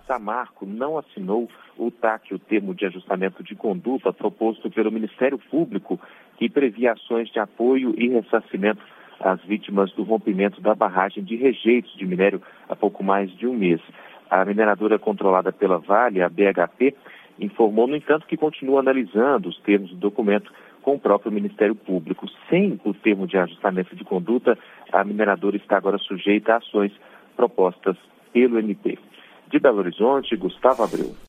Samarco não assinou o TAC, o termo de ajustamento de conduta proposto pelo Ministério Público, que previa ações de apoio e ressarcimento às vítimas do rompimento da barragem de Rejeitos de minério há pouco mais de um mês. A mineradora controlada pela Vale, a BHP, informou, no entanto, que continua analisando os termos do documento com o próprio Ministério Público. Sem o termo de ajustamento de conduta, a mineradora está agora sujeita a ações propostas pelo MP. De Belo Horizonte, Gustavo Abreu.